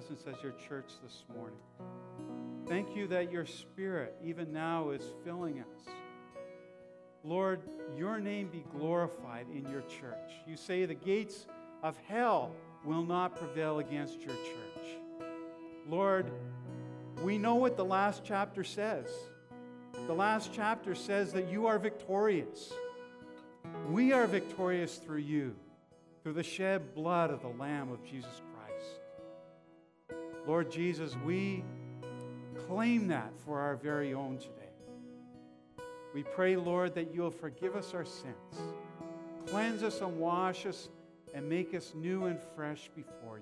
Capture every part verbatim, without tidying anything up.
presence as your church this morning. Thank you that your Spirit, even now, is filling us. Lord, your name be glorified in your church. You say the gates of hell will not prevail against your church. Lord, we know what the last chapter says. The last chapter says that you are victorious. We are victorious through you, through the shed blood of the Lamb of Jesus Christ. Lord Jesus, we claim that for our very own today. We pray, Lord, that you'll forgive us our sins, cleanse us and wash us, and make us new and fresh before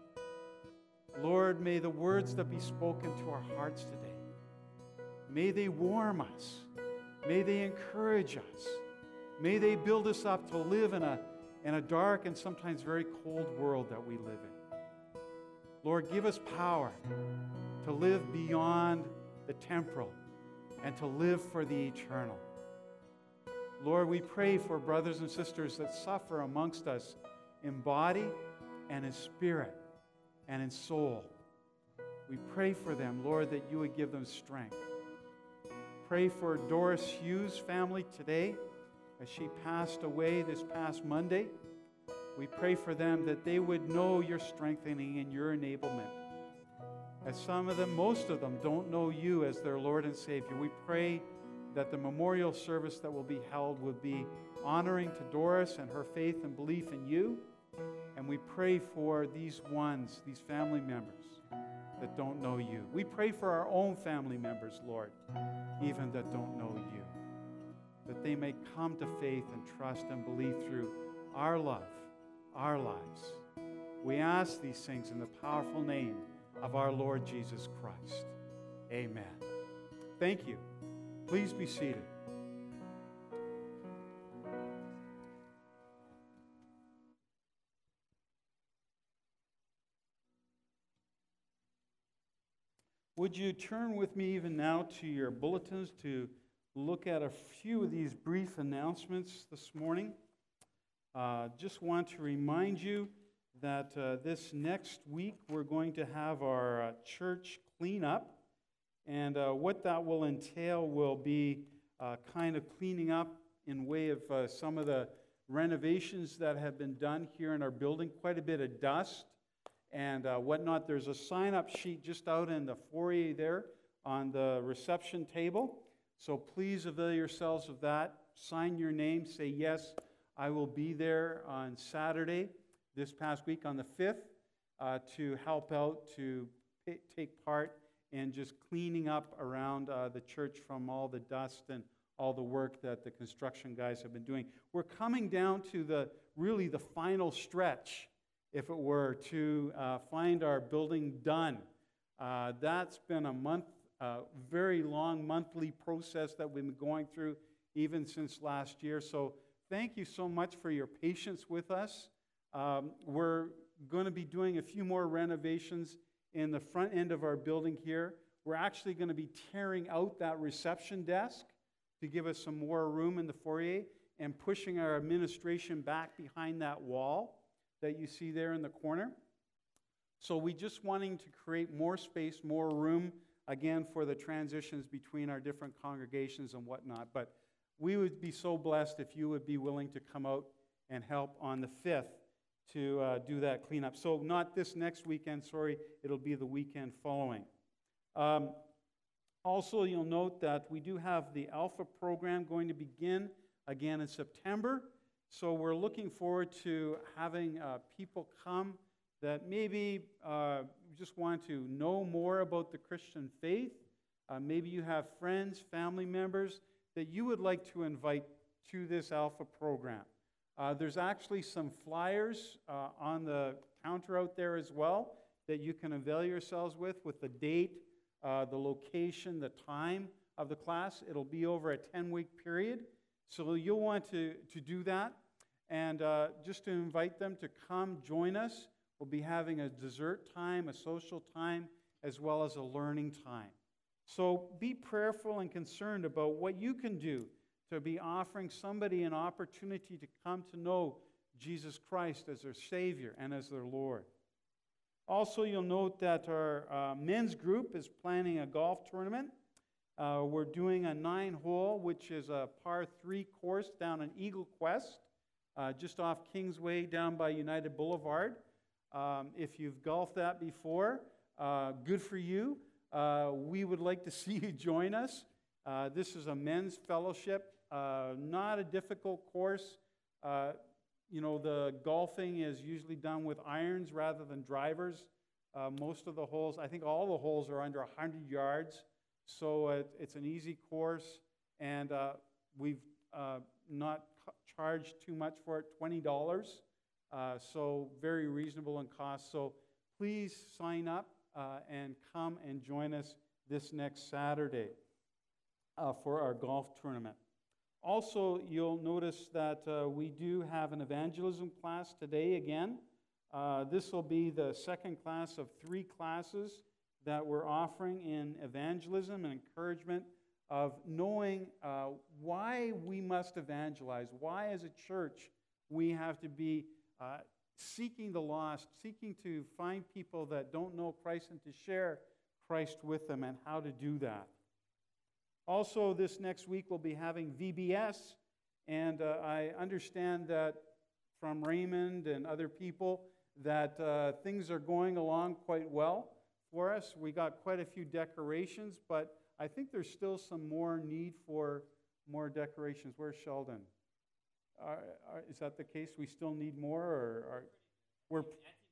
you. Lord, may the words that be spoken to our hearts today, may they warm us. May they encourage us. May they build us up to live in a, in a dark and sometimes very cold world that we live in. Lord, give us power to live beyond the temporal and to live for the eternal. Lord, we pray for brothers and sisters that suffer amongst us in body and in spirit and in soul. We pray for them, Lord, that you would give them strength. Pray for Doris Hughes' family today as she passed away this past Monday. We pray for them that they would know your strengthening and your enablement. As some of them, most of them, don't know you as their Lord and Savior, we pray that the memorial service that will be held would be honoring to Doris and her faith and belief in you. And we pray for these ones, these family members that don't know you. We pray for our own family members, Lord, even that don't know you, that they may come to faith and trust and believe through our love, our lives. We ask these things in the powerful name of our Lord Jesus Christ. Amen. Thank you. Please be seated. Would you turn with me even now to your bulletins to look at a few of these brief announcements this morning? Uh, just want to remind you that uh, this next week we're going to have our uh, church cleanup, and uh, what that will entail will be uh, kind of cleaning up in way of uh, some of the renovations that have been done here in our building, quite a bit of dust and uh, whatnot. There's a sign-up sheet just out in the foyer there on the reception table, so please avail yourselves of that. Sign your name, say, yes, I will be there on Saturday, this past week on the fifth, uh, to help out, to p- take part in just cleaning up around uh, the church from all the dust and all the work that the construction guys have been doing. We're coming down to the really the final stretch, if it were, to uh, find our building done. Uh, that's been a month, uh, very long monthly process that we've been going through even since last year. So thank you so much for your patience with us. Um, we're going to be doing a few more renovations in the front end of our building here. We're actually going to be tearing out that reception desk to give us some more room in the foyer and pushing our administration back behind that wall that you see there in the corner. So we just wanting to create more space, more room, again, for the transitions between our different congregations and whatnot. But we would be so blessed if you would be willing to come out and help on the fifth to uh, do that cleanup. So not this next weekend, sorry, it'll be the weekend following. Um, also, you'll note that we do have the Alpha program going to begin again in September. So we're looking forward to having uh, people come that maybe uh, just want to know more about the Christian faith. Uh, maybe you have friends, family members that you would like to invite to this Alpha program. Uh, there's actually some flyers uh, on the counter out there as well that you can avail yourselves with, with the date, uh, the location, the time of the class. It'll be over a ten-week period. So you'll want to, to do that. And uh, just to invite them to come join us. We'll be having a dessert time, a social time, as well as a learning time. So be prayerful and concerned about what you can do to be offering somebody an opportunity to come to know Jesus Christ as their Savior and as their Lord. Also, you'll note that our uh, men's group is planning a golf tournament. Uh, we're doing a nine-hole, which is a par three course down in Eagle Quest, uh, just off Kingsway down by United Boulevard. Um, if you've golfed that before, uh, good for you. Uh, we would like to see you join us. Uh, this is a men's fellowship, uh, not a difficult course. Uh, you know, the golfing is usually done with irons rather than drivers. Uh, most of the holes, I think all the holes are under one hundred yards. So it, it's an easy course, and uh, we've uh, not charged too much for it, twenty dollars. Uh, so very reasonable in cost. So please sign up uh, and come and join us this next Saturday uh, for our golf tournament. Also, you'll notice that uh, we do have an evangelism class today again. Uh, this will be the second class of three classes that we're offering in evangelism and encouragement of knowing uh, why we must evangelize, why as a church we have to be uh, seeking the lost, seeking to find people that don't know Christ and to share Christ with them, and how to do that. Also, this next week we'll be having V B S, and uh, I understand that from Raymond and other people that uh, things are going along quite well for us. We got quite a few decorations, but I think there's still some more need for more decorations. Where's Sheldon? Are, are, is that the case? We still need more, or are, we're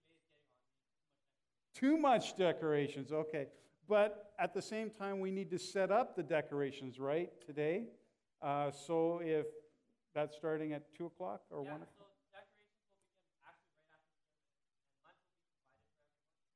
too much decorations? Okay, but at the same time, we need to set up the decorations right today. Uh, so if that's starting at two o'clock or yeah, one so o'clock. decorations will begin actually right after service, and lunch will be provided for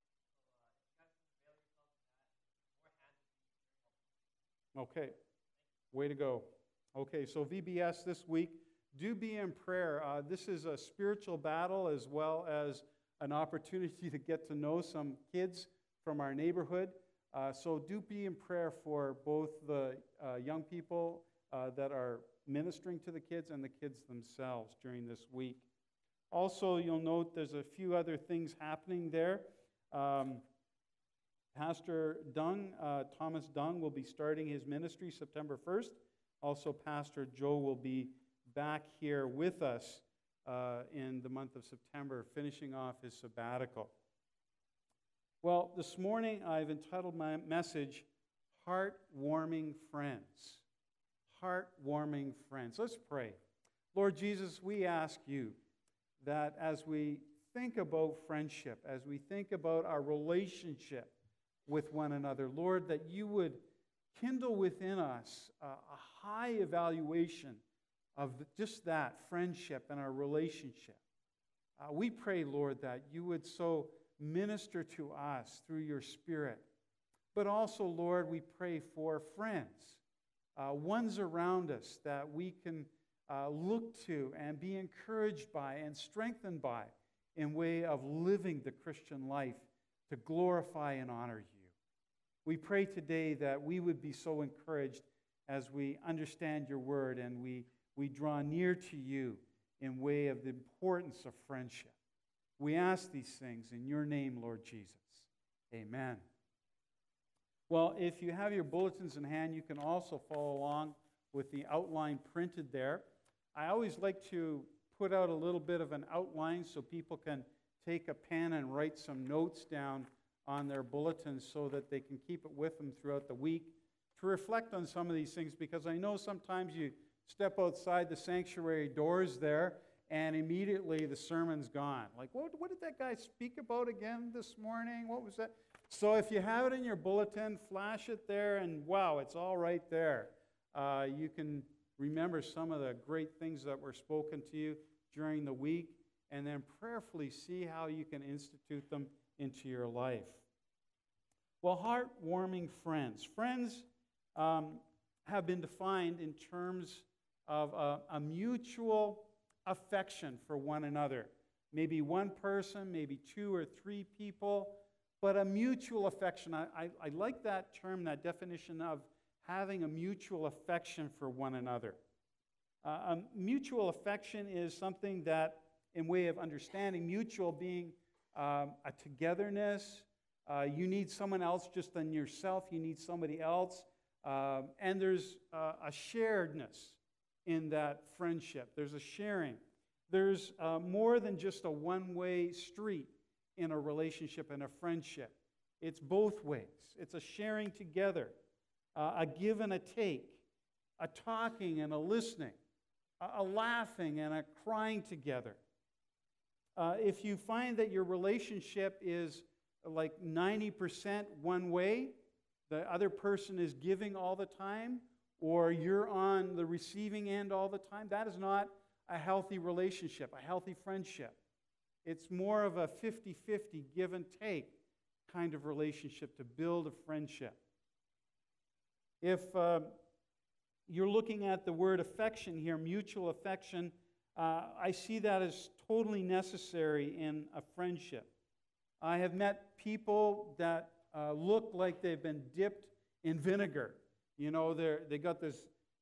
everyone. So uh, if you guys can avail yourself to that, more hands will be very welcome. Okay, way to go. Okay, so V B S this week. Do be in prayer. Uh, this is a spiritual battle as well as an opportunity to get to know some kids from our neighborhood. Uh, so do be in prayer for both the uh, young people uh, that are ministering to the kids and the kids themselves during this week. Also, you'll note there's a few other things happening there. Um, Pastor Dung, uh, Thomas Dung, will be starting his ministry September first. Also, Pastor Joe will be back here with us uh, in the month of September, finishing off his sabbatical. Well, this morning I've entitled my message, Heartwarming Friends. Heartwarming Friends. Let's pray. Lord Jesus, we ask you that as we think about friendship, as we think about our relationship with one another, Lord, that you would kindle within us a, a high evaluation of just that friendship and our relationship. Uh, we pray, Lord, that you would so minister to us through your Spirit. But also, Lord, we pray for friends, uh, ones around us that we can uh, look to and be encouraged by and strengthened by in way of living the Christian life to glorify and honor you. We pray today that we would be so encouraged as we understand your word and we We draw near to you in way of the importance of friendship. We ask these things in your name, Lord Jesus. Amen. Well, if you have your bulletins in hand, you can also follow along with the outline printed there. I always like to put out a little bit of an outline so people can take a pen and write some notes down on their bulletins so that they can keep it with them throughout the week to reflect on some of these things, because I know sometimes you step outside the sanctuary doors there, and immediately the sermon's gone. Like, what, what did that guy speak about again this morning? What was that? So if you have it in your bulletin, flash it there, and wow, it's all right there. Uh, you can remember some of the great things that were spoken to you during the week, and then prayerfully see how you can institute them into your life. Well, heartwarming friends. Friends um, have been defined in terms of a, a mutual affection for one another. Maybe one person, maybe two or three people, but a mutual affection. I, I, I like that term, that definition of having a mutual affection for one another. Uh, a mutual affection is something that, in way of understanding, mutual being um, a togetherness. Uh, you need someone else just than yourself. You need somebody else. Um, and there's uh, a sharedness in that friendship. There's a sharing. There's uh, more than just a one-way street in a relationship and a friendship. It's both ways. It's a sharing together, uh, a give and a take, a talking and a listening, a, a laughing and a crying together. Uh, if you find that your relationship is like ninety percent one way, the other person is giving all the time, or you're on the receiving end all the time, that is not a healthy relationship, a healthy friendship. It's more of a fifty-fifty give and take kind of relationship to build a friendship. If uh, you're looking at the word affection here, mutual affection, uh, I see that as totally necessary in a friendship. I have met people that uh, look like they've been dipped in vinegar. You know, they're, they got this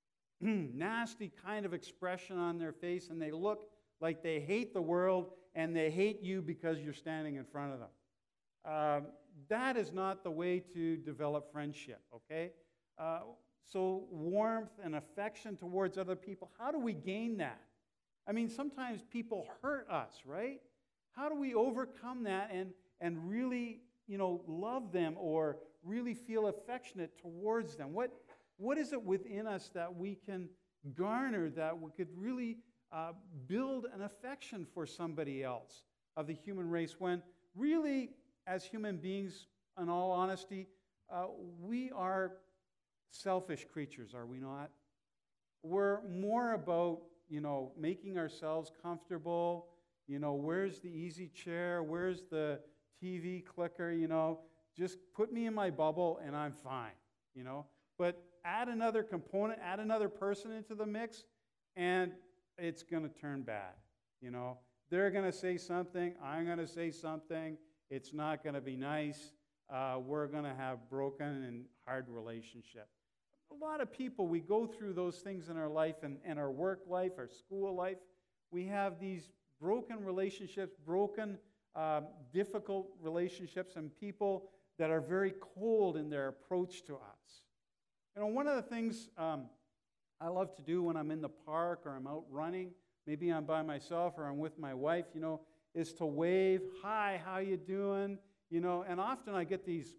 nasty kind of expression on their face, and they look like they hate the world, and they hate you because you're standing in front of them. Um, that is not the way to develop friendship, okay? Uh, so warmth and affection towards other people, how do we gain that? I mean, sometimes people hurt us, right? How do we overcome that and, and really, you know, love them or really feel affectionate towards them? What, what is it within us that we can garner that we could really uh, build an affection for somebody else of the human race when really, as human beings, in all honesty, uh, we are selfish creatures, are we not? We're more about, you know, making ourselves comfortable. You know, where's the easy chair? Where's the T V clicker? You know, just put me in my bubble and I'm fine, you know. But add another component, add another person into the mix, and it's going to turn bad, you know. They're going to say something, I'm going to say something, it's not going to be nice. Uh, we're going to have broken and hard relationship. A lot of people, we go through those things in our life and, and our work life, our school life. We have these broken relationships, broken, um, difficult relationships, and people that are very cold in their approach to us. You know, one of the things um, I love to do when I'm in the park or I'm out running, maybe I'm by myself or I'm with my wife, you know, is to wave, hi, how you doing? You know, and often I get these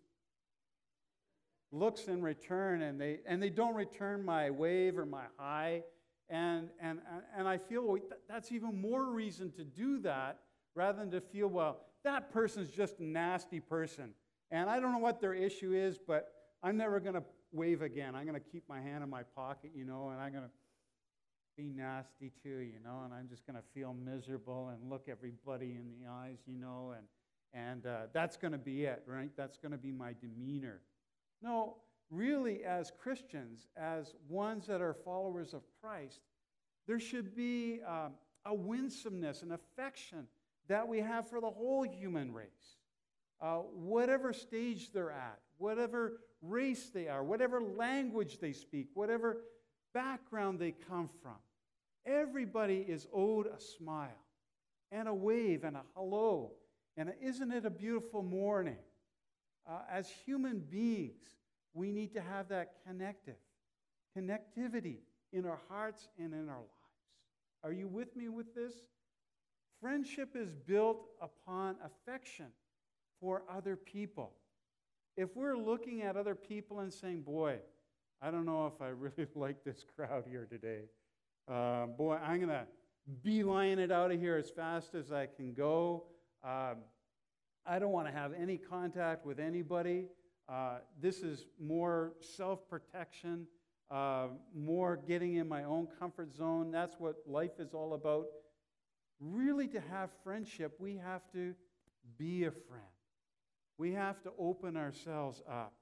looks in return, and they and they don't return my wave or my hi, and and and I feel, well, that's even more reason to do that rather than to feel, well, that person's just a nasty person, and I don't know what their issue is, but I'm never going to wave again. I'm going to keep my hand in my pocket, you know, and I'm going to be nasty too, you know, and I'm just going to feel miserable and look everybody in the eyes, you know, and and uh, that's going to be it, right? That's going to be my demeanor. No, really, as Christians, as ones that are followers of Christ, there should be um, a winsomeness, an affection that we have for the whole human race. Uh, whatever stage they're at, whatever race they are, whatever language they speak, whatever background they come from, everybody is owed a smile and a wave and a hello. And isn't it a beautiful morning? Uh, as human beings, we need to have that connective, connectivity in our hearts and in our lives. Are you with me with this? Friendship is built upon affection for other people. If we're looking at other people and saying, boy, I don't know if I really like this crowd here today. Uh, boy, I'm going to beeline it out of here as fast as I can go. Um, I don't want to have any contact with anybody. Uh, this is more self-protection, uh, more getting in my own comfort zone. That's what life is all about. Really, to have friendship, we have to be a friend. We have to open ourselves up.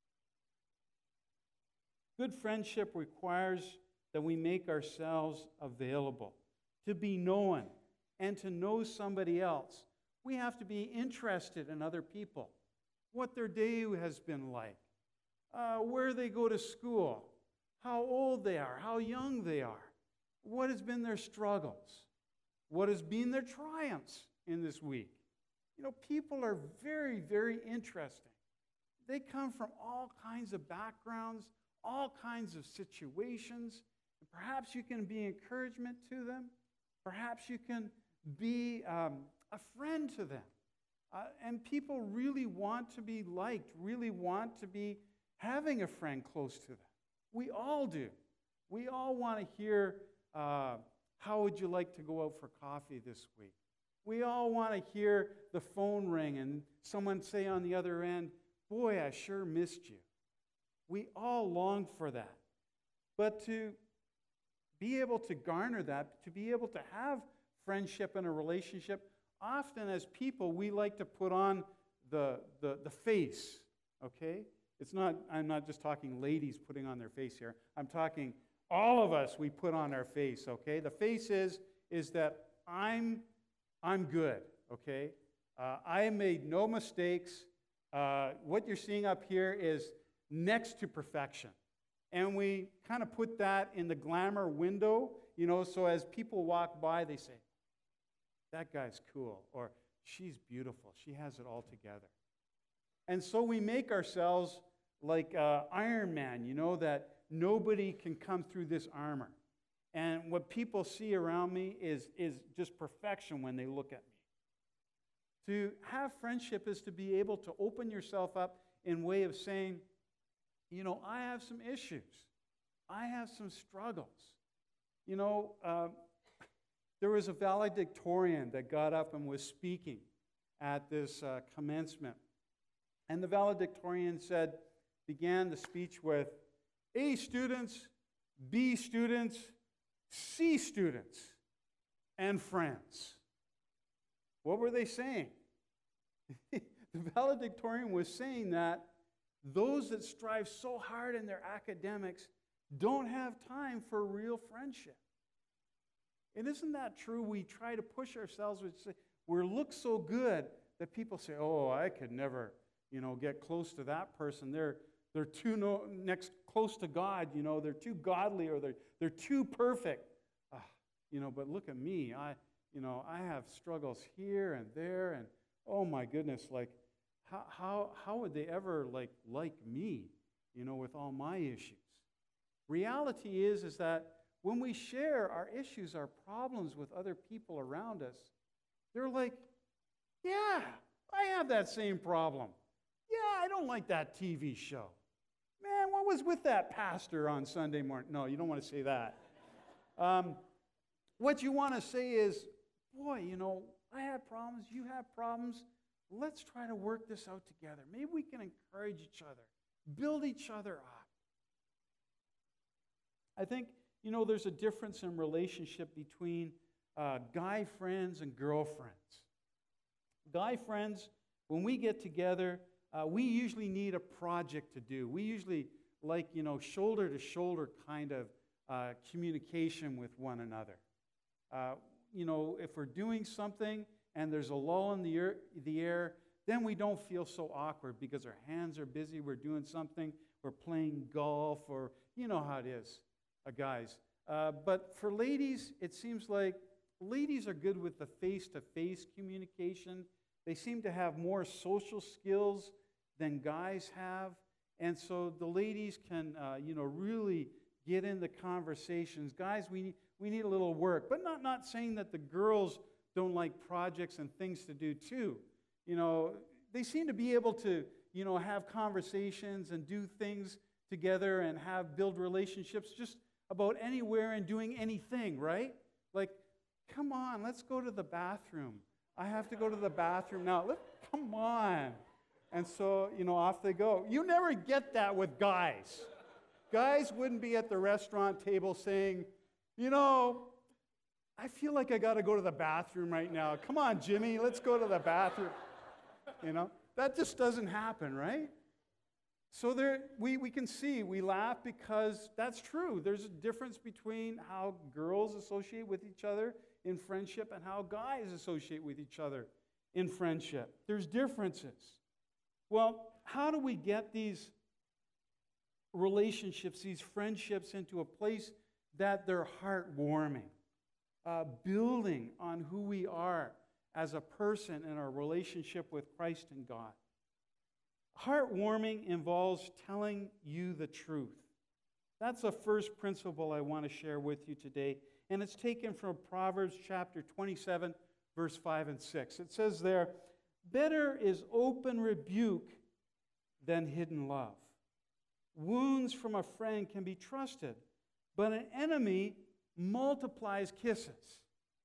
Good friendship requires that we make ourselves available, to be known, and to know somebody else. We have to be interested in other people, what their day has been like, uh, where they go to school, how old they are, how young they are, what has been their struggles, what has been their triumphs in this week. You know, people are very, very interesting. They come from all kinds of backgrounds, all kinds of situations. And perhaps you can be encouragement to them. Perhaps you can be um, a friend to them. Uh, and people really want to be liked, really want to be having a friend close to them. We all do. We all want to hear, uh, how would you like to go out for coffee this week? We all want to hear the phone ring and someone say on the other end, boy, I sure missed you. We all long for that. But to be able to garner that, to be able to have friendship and a relationship, often as people, we like to put on the, the, the face, okay? It's not, I'm not just talking ladies putting on their face here. I'm talking all of us, we put on our face, okay? The face is, is that I'm, I'm good, okay? Uh, I made no mistakes. Uh, what you're seeing up here is next to perfection. And we kind of put that in the glamour window, you know, so as people walk by, they say, that guy's cool, or she's beautiful, she has it all together. And so we make ourselves like uh, Iron Man, you know, that nobody can come through this armor. And what people see around me is, is just perfection when they look at me. To have friendship is to be able to open yourself up in way of saying, you know, I have some issues. I have some struggles. You know, uh, there was a valedictorian that got up and was speaking at this uh, commencement. And the valedictorian said, began the speech with, A students, B students, C students, and friends. What were they saying? The valedictorian was saying that those that strive so hard in their academics don't have time for real friendship. And isn't that true? We try to push ourselves, we say, we look so good that people say, oh, I could never, you know, get close to that person. They're, they're too no, next close to God, you know, they're too godly, or they're, they're too perfect. Ah, you know, but look at me. I, you know, I have struggles here and there, and oh my goodness, like, how, how, how would they ever like, like me, you know, with all my issues? Reality is, is that when we share our issues, our problems with other people around us, they're like, yeah, I have that same problem. Yeah, I don't like that T V show. Man, what was with that pastor on Sunday morning? No, you don't want to say that. Um, what you want to say is, boy, you know, I have problems, you have problems. Let's try to work this out together. Maybe we can encourage each other, build each other up. I think, you know, there's a difference in relationship between uh, guy friends and girlfriends. Guy friends, when we get together, uh, we usually need a project to do. We usually like, you know, shoulder to shoulder kind of uh, communication with one another. Uh, you know, if we're doing something and there's a lull in the air, the air, then we don't feel so awkward because our hands are busy, we're doing something, we're playing golf, or you know how it is, uh, guys. Uh, but for ladies, it seems like ladies are good with the face-to-face communication. They seem to have more social skills than guys have. And so the ladies can, uh, you know, really get into conversations. Guys, we need, we need a little work. But not, not saying that the girls don't like projects and things to do too. You know, they seem to be able to, you know, have conversations and do things together and have, build relationships just about anywhere and doing anything, right? Like, come on, let's go to the bathroom. I have to go to the bathroom now. Let, come on. And so, you know, off they go. You never get that with guys. Guys wouldn't be at the restaurant table saying, you know, I feel like I got to go to the bathroom right now. Come on, Jimmy, let's go to the bathroom. You know, that just doesn't happen, right? So there, we, we can see, we laugh because that's true. There's a difference between how girls associate with each other in friendship and how guys associate with each other in friendship. There's differences. Well, how do we get these relationships, these friendships into a place that they're heartwarming, uh, building on who we are as a person in our relationship with Christ and God. Heartwarming involves telling you the truth. That's the first principle I want to share with you today, and it's taken from Proverbs chapter twenty-seven, verse five and six. It says there, "Better is open rebuke than hidden love. Wounds from a friend can be trusted, but an enemy multiplies kisses.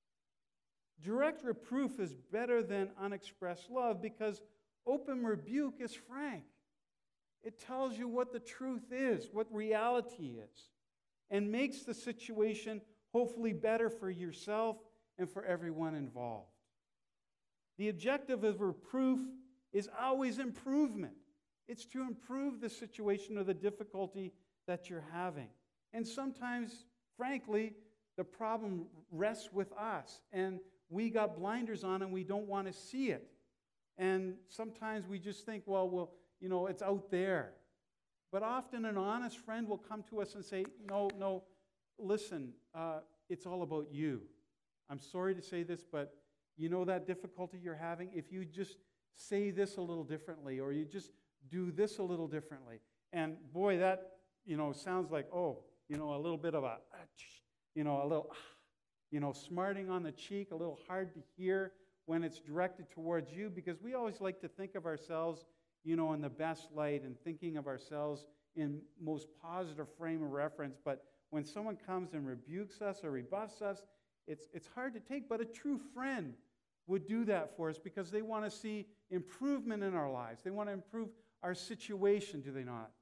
Direct reproof is better than unexpressed love because open rebuke is frank. It tells you what the truth is, what reality is, and makes the situation hopefully better for yourself and for everyone involved. The objective of reproof is always improvement. It's to improve the situation or the difficulty that you're having. And sometimes, frankly, the problem rests with us, and we got blinders on and we don't want to see it. And sometimes we just think, well, well, you know, it's out there. But often an honest friend will come to us and say, no, no, listen, uh, it's all about you. I'm sorry to say this, but you know that difficulty you're having? If you just say this a little differently, or you just do this a little differently. And boy, that, you know, sounds like, oh, you know, a little bit of a, you know, a little, you know, smarting on the cheek, a little hard to hear when it's directed towards you, because we always like to think of ourselves, you know, in the best light and thinking of ourselves in most positive frame of reference. But when someone comes and rebukes us or rebuffs us, it's, it's hard to take. But a true friend would do that for us because they want to see improvement in our lives. They want to improve our situation, do they not?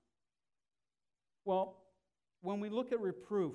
Well, when we look at reproof,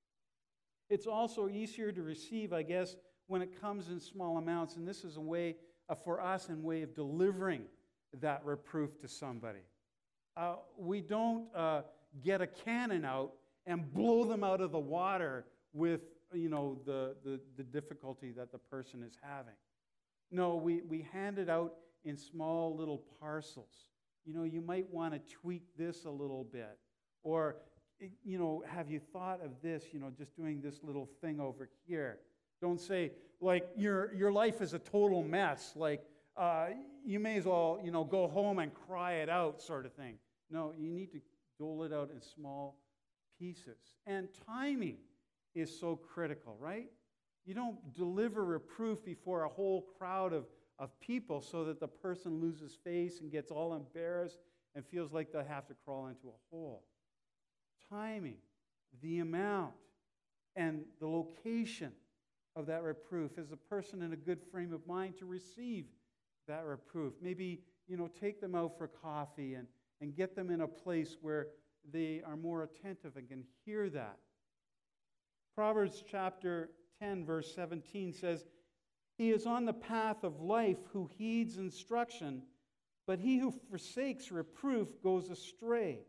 it's also easier to receive, I guess, when it comes in small amounts. And this is a way uh, for us in way of delivering that reproof to somebody. Uh, we don't uh, get a cannon out and blow them out of the water with, you know, the, the, the difficulty that the person is having. No, we, we hand it out in small little parcels. You know, you might want to tweak this a little bit. Or, you know, have you thought of this, you know, just doing this little thing over here? Don't say, like, your, your life is a total mess. Like, uh, you may as well, you know, go home and cry it out sort of thing. No, you need to dole it out in small pieces. And timing is so critical, right? You don't deliver reproof before a whole crowd of, of people so that the person loses face and gets all embarrassed and feels like they have to crawl into a hole. Timing, the amount, and the location of that reproof. Is the person in a good frame of mind to receive that reproof? Maybe, you know, take them out for coffee and, and get them in a place where they are more attentive and can hear that. Proverbs chapter ten, verse seventeen says, "He is on the path of life who heeds instruction, but he who forsakes reproof goes astray."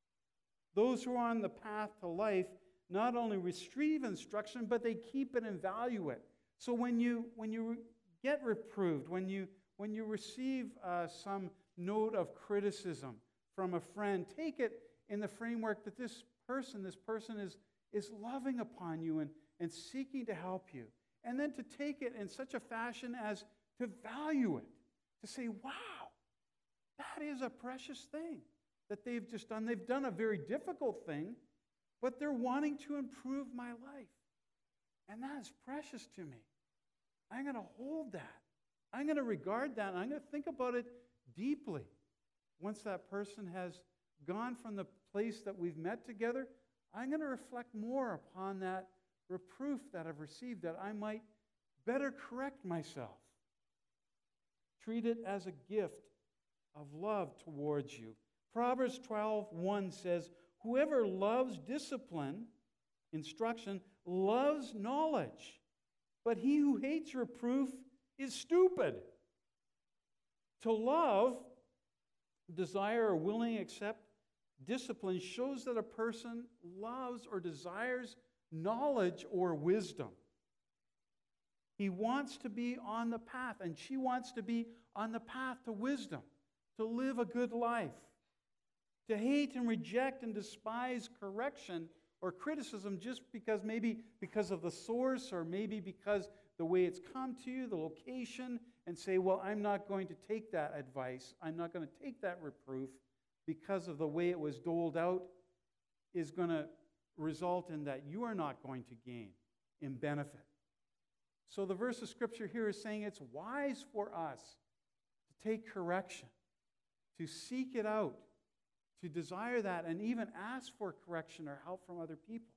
Those who are on the path to life not only receive instruction, but they keep it and value it. So when you when you get reproved, when you when you receive uh, some note of criticism from a friend, take it in the framework that this person, this person is, is loving upon you and, and seeking to help you. And then to take it in such a fashion as to value it, to say, wow, that is a precious thing that they've just done. They've done a very difficult thing, but they're wanting to improve my life. And that is precious to me. I'm going to hold that. I'm going to regard that. And I'm going to think about it deeply. Once that person has gone from the place that we've met together, I'm going to reflect more upon that reproof that I've received, that I might better correct myself. Treat it as a gift of love towards you. Proverbs twelve one says, "Whoever loves discipline," instruction, "loves knowledge, but he who hates reproof is stupid." To love, desire, or willingly accept discipline shows that a person loves or desires knowledge or wisdom. He wants to be on the path, and she wants to be on the path to wisdom, to live a good life. To hate and reject and despise correction or criticism just because maybe because of the source or maybe because the way it's come to you, the location, and say, well, I'm not going to take that advice. I'm not going to take that reproof because of the way it was doled out, is going to result in that you are not going to gain in benefit. So the verse of Scripture here is saying it's wise for us to take correction, to seek it out, to desire that, and even ask for correction or help from other people.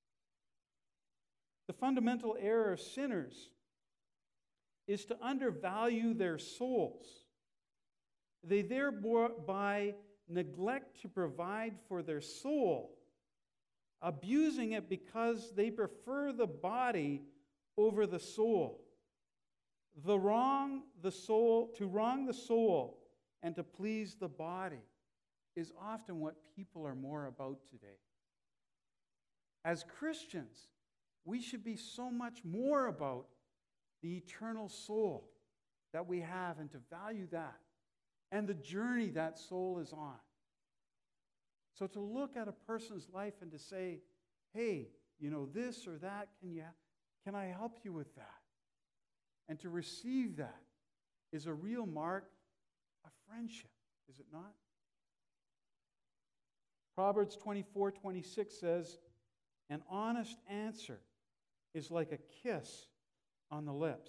The fundamental error of sinners is to undervalue their souls. They thereby neglect to provide for their soul, abusing it because they prefer the body over the soul. The wrong the soul, to wrong the soul and to please the body is often what people are more about today. As Christians, we should be so much more about the eternal soul that we have and to value that and the journey that soul is on. So to look at a person's life and to say, hey, you know, this or that, can you, can I help you with that? And to receive that is a real mark of friendship, is it not? Proverbs twenty-four twenty-six says, an honest answer is like a kiss on the lips.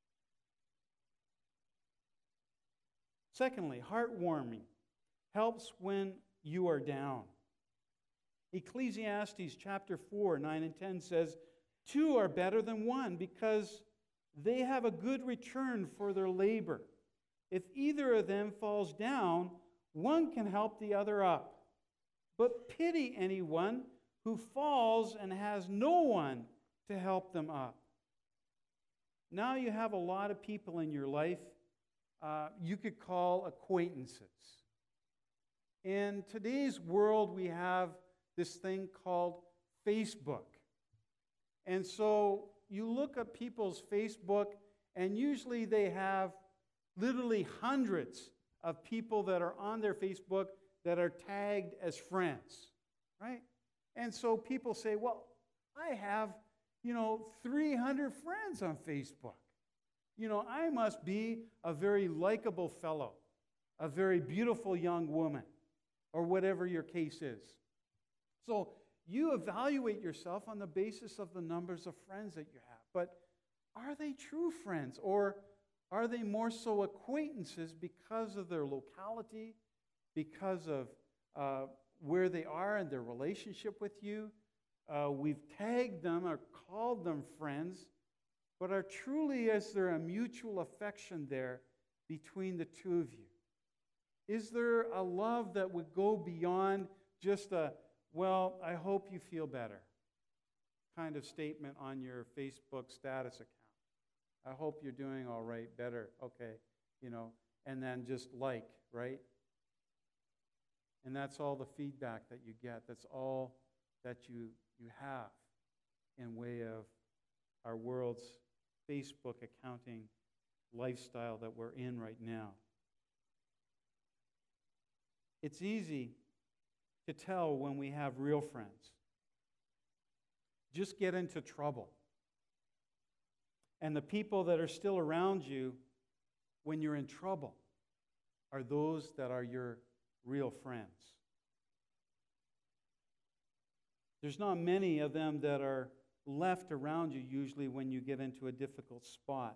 Secondly, heartwarming helps when you are down. Ecclesiastes chapter four, nine and ten says, two are better than one because they have a good return for their labor. If either of them falls down, one can help the other up. But pity anyone who falls and has no one to help them up. Now you have a lot of people in your life uh, you could call acquaintances. In today's world, we have this thing called Facebook. And so you look at people's Facebook, and usually they have literally hundreds of people that are on their Facebook that are tagged as friends, right? And so people say, well, I have, you know, three hundred friends on Facebook. You know, I must be a very likable fellow, a very beautiful young woman, or whatever your case is. So you evaluate yourself on the basis of the numbers of friends that you have. But are they true friends, or are they more so acquaintances because of their locality, because of uh, where they are in their relationship with you? Uh, we've tagged them or called them friends, but are truly, is there a mutual affection there between the two of you? Is there a love that would go beyond just a, well, I hope you feel better kind of statement on your Facebook status account? I hope you're doing all right, better, okay, you know, and then just like, right? And that's all the feedback that you get. That's all that you, you have in way of our world's Facebook accounting lifestyle that we're in right now. It's easy to tell when we have real friends. Just get into trouble. And the people that are still around you when you're in trouble are those that are your real friends. There's not many of them that are left around you usually when you get into a difficult spot.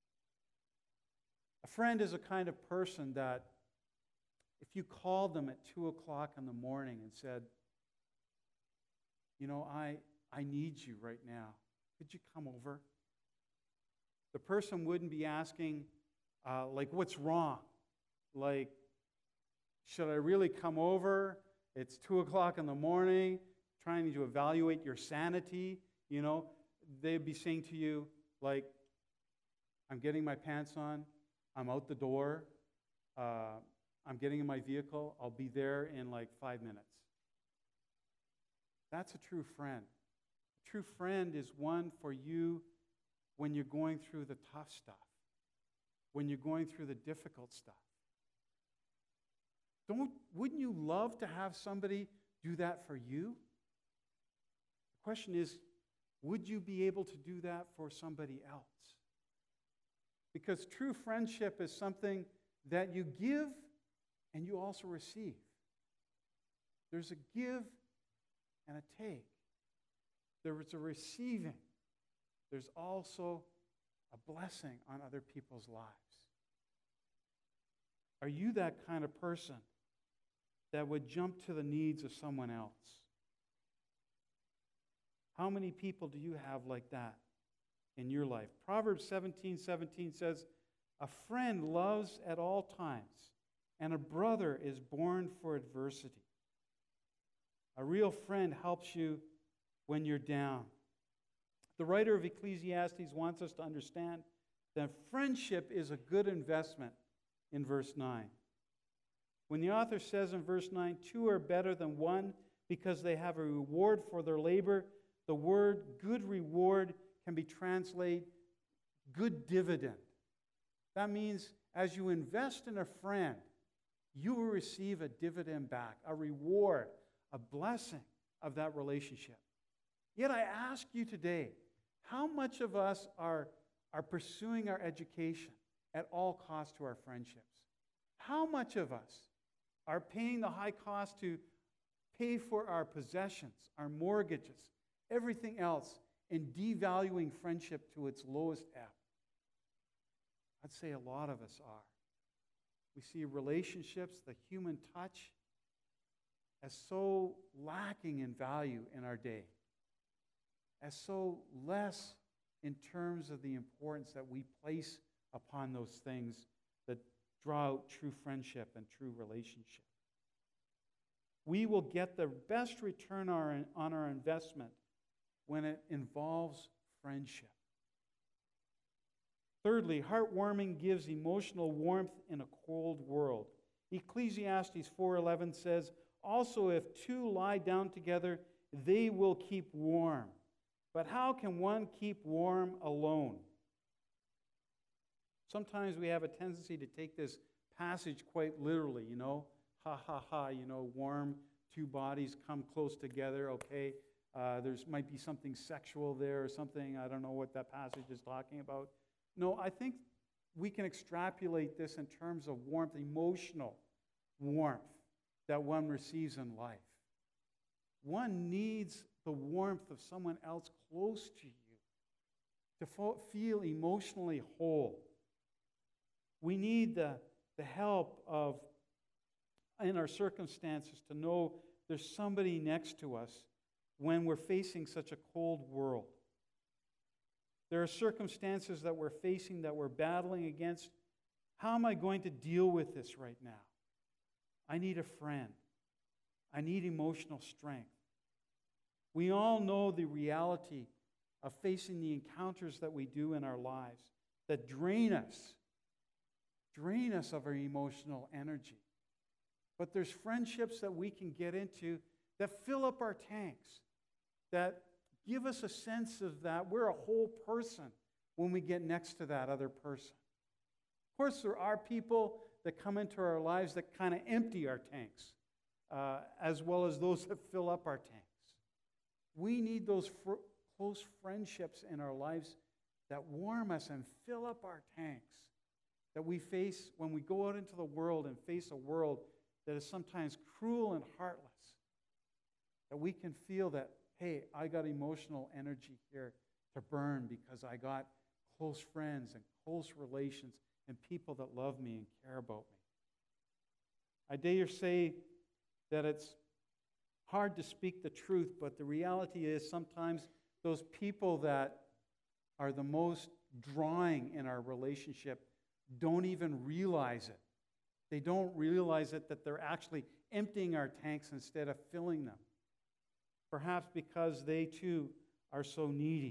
A friend is a kind of person that if you called them at two o'clock in the morning and said, you know, I, I need you right now. Could you come over? The person wouldn't be asking, uh, like, what's wrong? Like, should I really come over? It's two o'clock in the morning, trying to evaluate your sanity. You know, they'd be saying to you, like, I'm getting my pants on. I'm out the door. Uh, I'm getting in my vehicle. I'll be there in like five minutes. That's a true friend. A true friend is one for you when you're going through the tough stuff, when you're going through the difficult stuff. Don't, wouldn't you love to have somebody do that for you? The question is, would you be able to do that for somebody else? Because true friendship is something that you give and you also receive. There's a give and a take. There is a receiving. There's also a blessing on other people's lives. Are you that kind of person that would jump to the needs of someone else? How many people do you have like that in your life? Proverbs seventeen seventeen says, "A friend loves at all times, and a brother is born for adversity." A real friend helps you when you're down. The writer of Ecclesiastes wants us to understand that friendship is a good investment in verse nine. When the author says in verse nine, "Two are better than one because they have a reward for their labor," the word good reward can be translated good dividend. That means as you invest in a friend, you will receive a dividend back, a reward, a blessing of that relationship. Yet I ask you today, how much of us are, are pursuing our education at all costs to our friendships? How much of us are paying the high cost to pay for our possessions, our mortgages, everything else, and devaluing friendship to its lowest ebb? I'd say a lot of us are. We see relationships, the human touch, as so lacking in value in our day, as so less in terms of the importance that we place upon those things that draw out true friendship and true relationship. We will get the best return on our investment when it involves friendship. Thirdly, heartwarming gives emotional warmth in a cold world. Ecclesiastes four eleven says, "Also, if two lie down together, they will keep warm. But how can one keep warm alone?" Sometimes we have a tendency to take this passage quite literally, you know. Ha, ha, ha, you know, warm, two bodies come close together, okay. Uh, there might be something sexual there or something. I don't know what that passage is talking about. No, I think we can extrapolate this in terms of warmth, emotional warmth that one receives in life. One needs the warmth of someone else close to you to fo- feel emotionally whole. We need the, the help of, in our circumstances, to know there's somebody next to us when we're facing such a cold world. There are circumstances that we're facing, that we're battling against. How am I going to deal with this right now? I need a friend. I need emotional strength. We all know the reality of facing the encounters that we do in our lives that drain us, drain us of our emotional energy. But there's friendships that we can get into that fill up our tanks, that give us a sense of that we're a whole person when we get next to that other person. Of course, there are people that come into our lives that kind of empty our tanks, uh, as well as those that fill up our tanks. We need those fr- close friendships in our lives that warm us and fill up our tanks, that we face when we go out into the world and face a world that is sometimes cruel and heartless, that we can feel that, hey, I got emotional energy here to burn because I got close friends and close relations and people that love me and care about me. I dare say that it's hard to speak the truth, but the reality is sometimes those people that are the most drawing in our relationship don't even realize it. They don't realize it, that they're actually emptying our tanks instead of filling them. Perhaps because they too are so needy.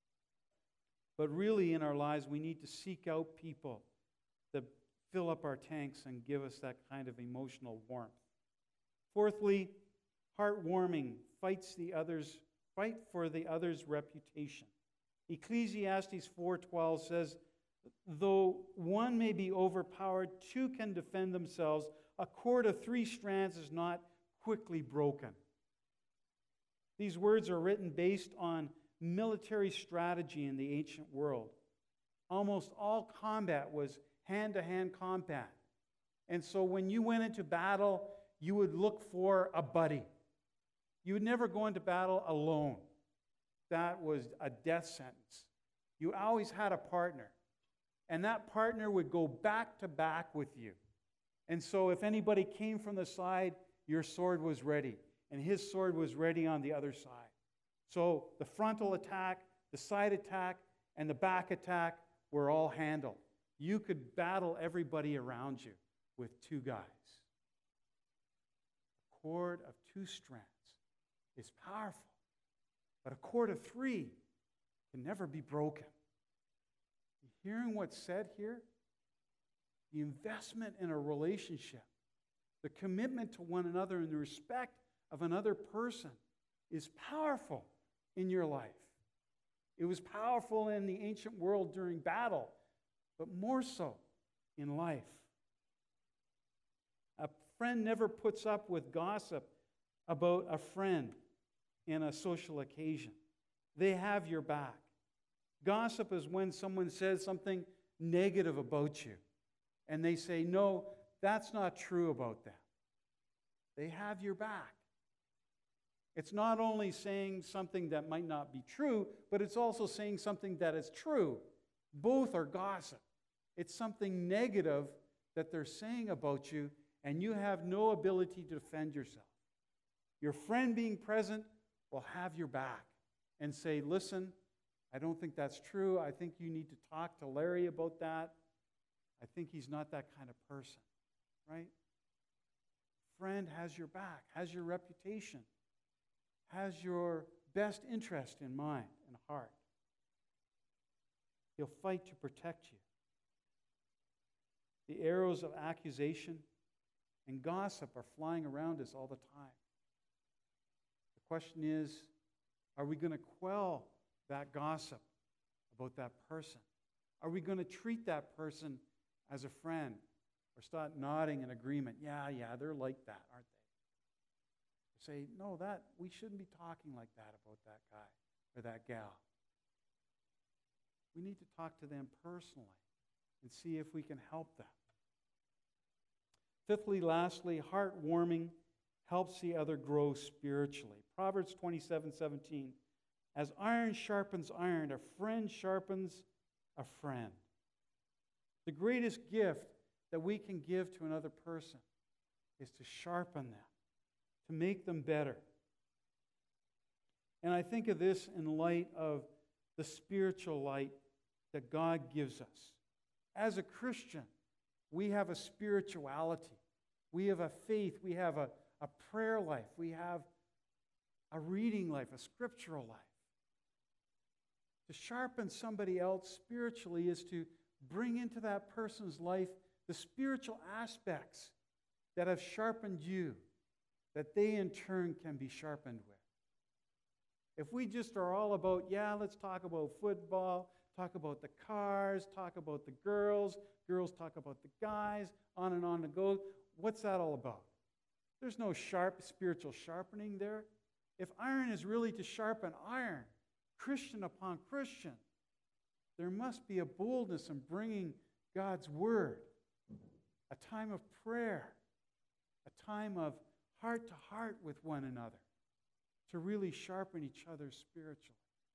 But really in our lives, we need to seek out people that fill up our tanks and give us that kind of emotional warmth. Fourthly, heartwarming fights the others, fight for the other's reputation. Ecclesiastes four twelve says, "Though one may be overpowered, two can defend themselves. A cord of three strands is not quickly broken." These words are written based on military strategy in the ancient world. Almost all combat was hand-to-hand combat. And so when you went into battle, you would look for a buddy. You would never go into battle alone. That was a death sentence. You always had a partner. And that partner would go back to back with you. And so if anybody came from the side, your sword was ready. And his sword was ready on the other side. So the frontal attack, the side attack, and the back attack were all handled. You could battle everybody around you with two guys. A cord of two strands is powerful, but a cord of three can never be broken. You hearing what's said here? The investment in a relationship, the commitment to one another and the respect of another person is powerful in your life. It was powerful in the ancient world during battle, but more so in life. A friend never puts up with gossip about a friend in a social occasion. They have your back. Gossip is when someone says something negative about you, and they say, no, that's not true about them. They have your back. It's not only saying something that might not be true, but it's also saying something that is true. Both are gossip. It's something negative that they're saying about you, and you have no ability to defend yourself. Your friend being present will have your back and say, listen, I don't think that's true. I think you need to talk to Larry about that. I think he's not that kind of person, right? Friend has your back, has your reputation, has your best interest in mind and heart. He'll fight to protect you. The arrows of accusation and gossip are flying around us all the time. The question is, are we going to quell that gossip about that person? Are we going to treat that person as a friend or start nodding in agreement? Yeah, yeah, they're like that, aren't they? Say, no, that we shouldn't be talking like that about that guy or that gal. We need to talk to them personally and see if we can help them. Fifthly, lastly, heartwarming helps the other grow spiritually. Proverbs twenty-seven seventeen. As iron sharpens iron, a friend sharpens a friend. The greatest gift that we can give to another person is to sharpen them, to make them better. And I think of this in light of the spiritual light that God gives us. As a Christian, we have a spirituality. We have a faith. We have a, a prayer life. We have a reading life, a scriptural life. To sharpen somebody else spiritually is to bring into that person's life the spiritual aspects that have sharpened you, that they in turn can be sharpened with. If we just are all about, yeah, let's talk about football, talk about the cars, talk about the girls, girls talk about the guys, on and on it goes, what's that all about? There's no sharp spiritual sharpening there. If iron is really to sharpen iron, Christian upon Christian, there must be a boldness in bringing God's word, a time of prayer, a time of heart to heart with one another, to really sharpen each other spiritually.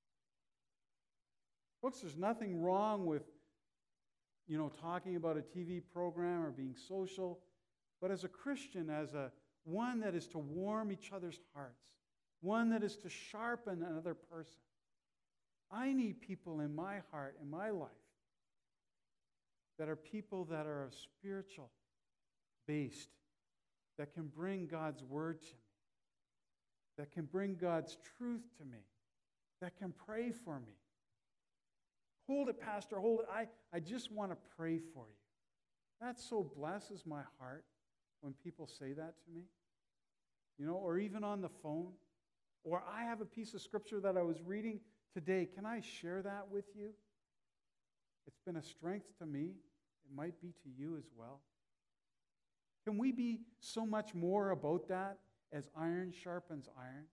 Folks, there's nothing wrong with, you know, talking about a T V program or being social, but as a Christian, as a one that is to warm each other's hearts, one that is to sharpen another person. I need people in my heart, in my life, that are people that are spiritual based, that can bring God's word to me, that can bring God's truth to me, that can pray for me. Hold it, Pastor, hold it. I, I just want to pray for you. That so blesses my heart when people say that to me. You know, or even on the phone. Or I have a piece of scripture that I was reading today. Can I share that with you? It's been a strength to me. It might be to you as well. Can we be so much more about that as iron sharpens iron?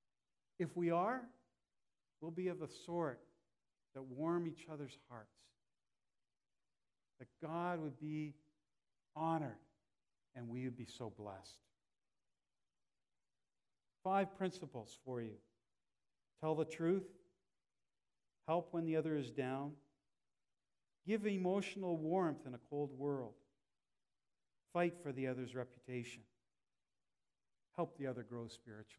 If we are, we'll be of the sort that warm each other's hearts that God would be honored and we would be so blessed. Five principles for you. Tell the truth. Help when the other is down. Give emotional warmth in a cold world. Fight for the other's reputation. Help the other grow spiritually.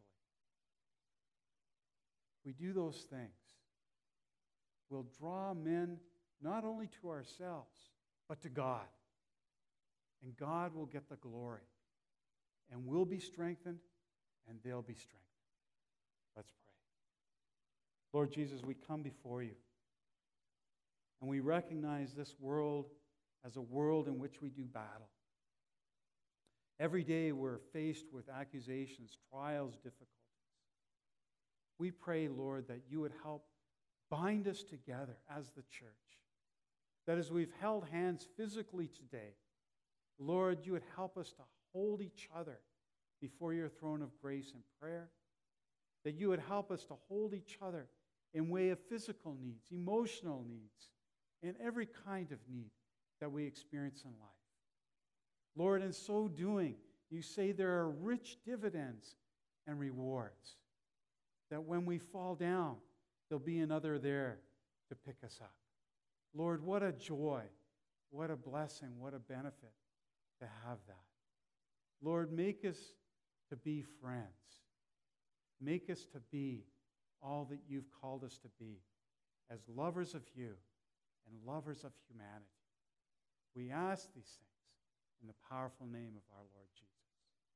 If we do those things, we'll draw men not only to ourselves, but to God. And God will get the glory. And we'll be strengthened, and they'll be strengthened. Let's pray. Lord Jesus, we come before you. And we recognize this world as a world in which we do battle. Every day we're faced with accusations, trials, difficulties. We pray, Lord, that you would help bind us together as the church. That as we've held hands physically today, Lord, you would help us to hold each other before your throne of grace in prayer. That you would help us to hold each other in way of physical needs, emotional needs, and every kind of need that we experience in life. Lord, in so doing, you say there are rich dividends and rewards. That when we fall down, there'll be another there to pick us up. Lord, what a joy, what a blessing, what a benefit to have that. Lord, make us to be friends. Make us to be all that you've called us to be as lovers of you and lovers of humanity. We ask these things in the powerful name of our Lord Jesus.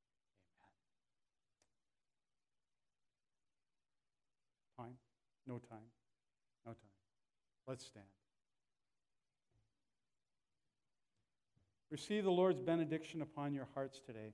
Amen. Time? No time. No time. Let's stand. Receive the Lord's benediction upon your hearts today.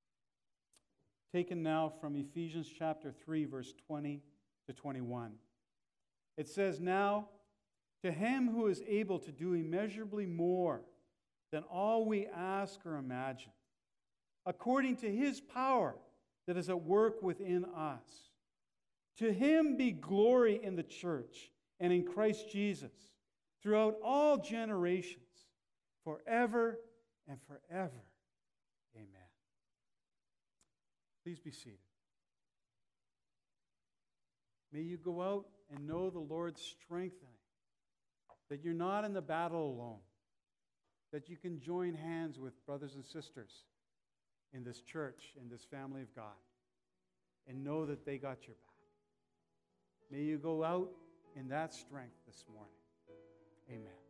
Taken now from Ephesians chapter three, verse twenty to twenty-one. It says, "Now, to him who is able to do immeasurably more than all we ask or imagine, according to his power that is at work within us, to him be glory in the church and in Christ Jesus throughout all generations, forever and forever. Amen." Please be seated. May you go out and know the Lord's strengthening, that you're not in the battle alone, that you can join hands with brothers and sisters in this church, in this family of God, and know that they got your back. May you go out in that strength this morning. Amen.